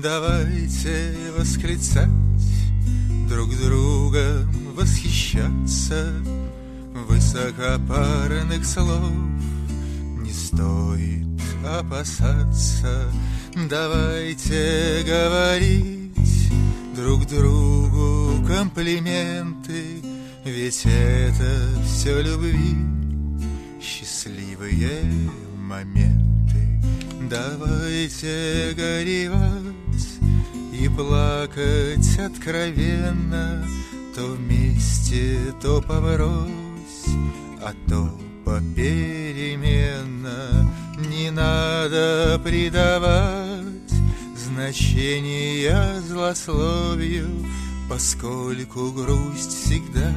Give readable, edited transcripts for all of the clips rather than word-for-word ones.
Давайте восклицать, друг другом восхищаться. Высокопарных слов не стоит опасаться. Давайте говорить друг другу комплименты, ведь это все любви, счастливые моменты. Давайте горевать и плакать откровенно, то вместе, то поврось, а то попеременно. Не надо придавать значения злословию, поскольку грусть всегда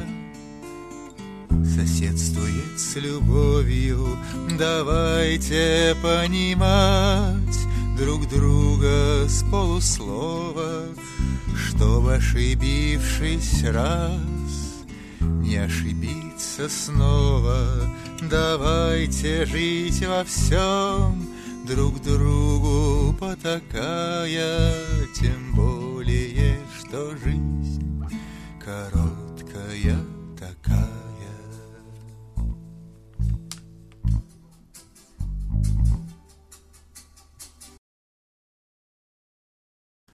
соседствует с любовью. Давайте понимать друг друга с полуслова, чтоб, ошибившись раз, не ошибиться снова. Давайте жить во всем, друг другу потакая, тем более, что жизнь коротка.